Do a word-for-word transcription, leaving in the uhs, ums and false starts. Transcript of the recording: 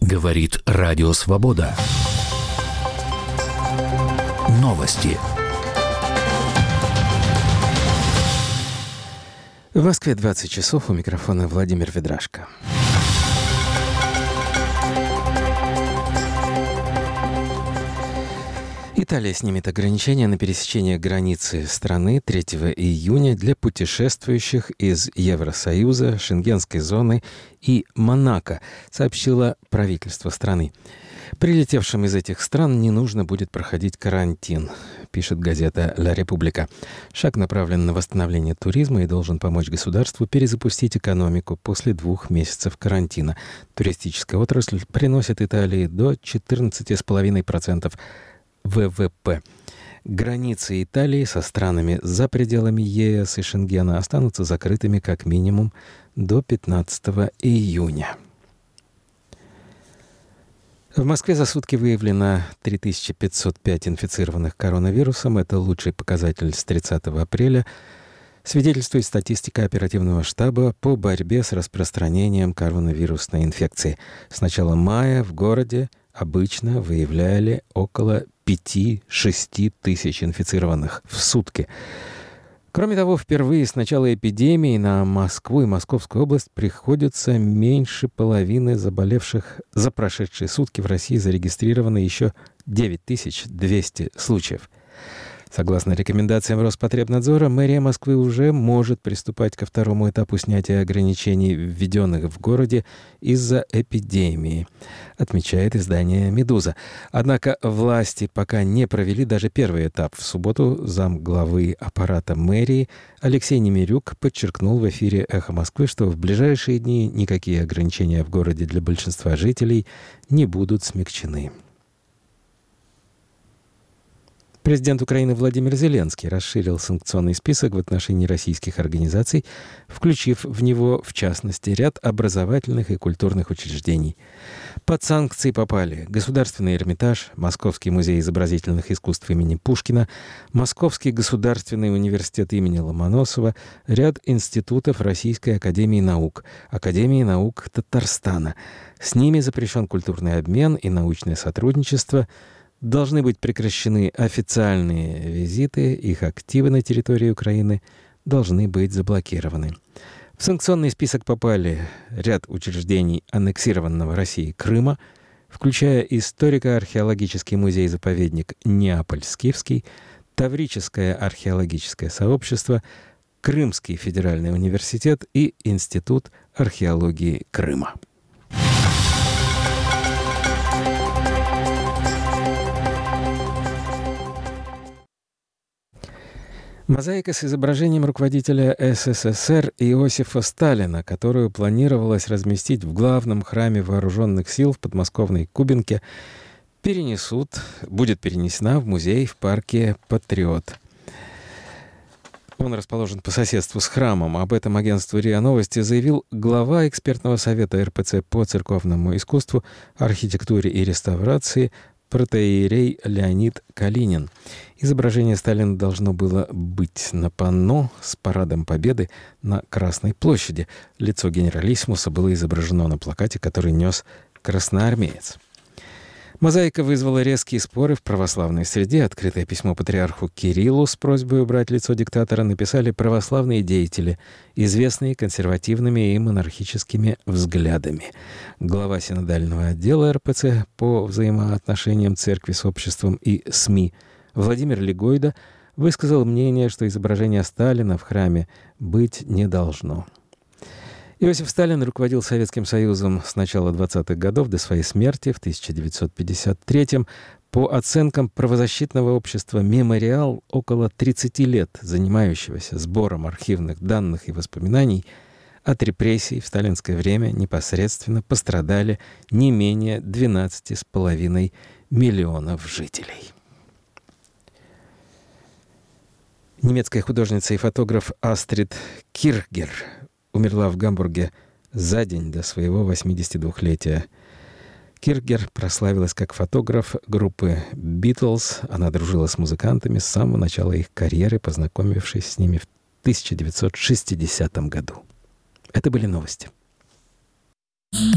Говорит Радио Свобода. Новости. В Москве двадцать часов, у микрофона Владимир Ведрашко. Италия снимет ограничения на пересечение границы страны третьего июня для путешествующих из Евросоюза, Шенгенской зоны и Монако, сообщило правительство страны. Прилетевшим из этих стран не нужно будет проходить карантин, пишет газета «Ла Република». Шаг направлен на восстановление туризма и должен помочь государству перезапустить экономику после двух месяцев карантина. Туристическая отрасль приносит Италии до четырнадцать целых пять десятых процента вэ вэ пэ. Границы Италии со странами за пределами е эс и Шенгена останутся закрытыми как минимум до пятнадцатого июня. В Москве за сутки выявлено три тысячи пятьсот пять инфицированных коронавирусом. Это лучший показатель с тридцатого апреля. Свидетельствует статистика оперативного штаба по борьбе с распространением коронавирусной инфекции. С начала мая в городе обычно выявляли около пяти-шести тысяч инфицированных в сутки. Кроме того, впервые с начала эпидемии на Москву и Московскую область приходится меньше половины заболевших. За прошедшие сутки в России зарегистрировано еще девять тысяч двести случаев. Согласно рекомендациям Роспотребнадзора, мэрия Москвы уже может приступать ко второму этапу снятия ограничений, введенных в городе из-за эпидемии, отмечает издание «Медуза». Однако власти пока не провели даже первый этап. В субботу замглавы аппарата мэрии Алексей Немирюк подчеркнул в эфире «Эхо Москвы», что в ближайшие дни никакие ограничения в городе для большинства жителей не будут смягчены. Президент Украины Владимир Зеленский расширил санкционный список в отношении российских организаций, включив в него, в частности, ряд образовательных и культурных учреждений. Под санкции попали Государственный Эрмитаж, Московский музей изобразительных искусств имени Пушкина, Московский государственный университет имени Ломоносова, ряд институтов Российской академии наук, Академии наук Татарстана. С ними запрещен культурный обмен и научное сотрудничество. Должны быть прекращены официальные визиты, их активы на территории Украины должны быть заблокированы. В санкционный список попали ряд учреждений аннексированного Россией Крыма, включая историко-археологический музей-заповедник Неаполь-Скифский, Таврическое археологическое сообщество, Крымский федеральный университет и Институт археологии Крыма. Мозаика с изображением руководителя эс эс эс эр Иосифа Сталина, которую планировалось разместить в главном храме вооруженных сил в подмосковной Кубинке, перенесут, будет перенесена в музей в парке «Патриот». Он расположен по соседству с храмом. Об этом агентству РИА Новости заявил глава экспертного совета эр пэ цэ по церковному искусству, архитектуре и реставрации протоиерей Леонид Калинин. Изображение Сталина должно было быть на панно с парадом Победы на Красной площади. Лицо генералиссимуса было изображено на плакате, который нес красноармеец. Мозаика вызвала резкие споры в православной среде. Открытое письмо патриарху Кириллу с просьбой убрать лицо диктатора написали православные деятели, известные консервативными и монархическими взглядами. Глава синодального отдела эр пэ цэ по взаимоотношениям церкви с обществом и СМИ Владимир Легойда высказал мнение, что изображение Сталина в храме быть не должно. Иосиф Сталин руководил Советским Союзом с начала двадцатых годов до своей смерти в тысяча девятьсот пятьдесят третьем. По оценкам правозащитного общества «Мемориал», около тридцати лет занимающегося сбором архивных данных и воспоминаний, от репрессий в сталинское время непосредственно пострадали не менее двенадцати с половиной миллионов жителей. Немецкая художница и фотограф Астрид Кирхгер умерла в Гамбурге за день до своего восьмидесятидвухлетия. Кирхгер прославилась как фотограф группы «Битлз». Она дружила с музыкантами с самого начала их карьеры, познакомившись с ними в тысяча девятьсот шестидесятом году. Это были новости.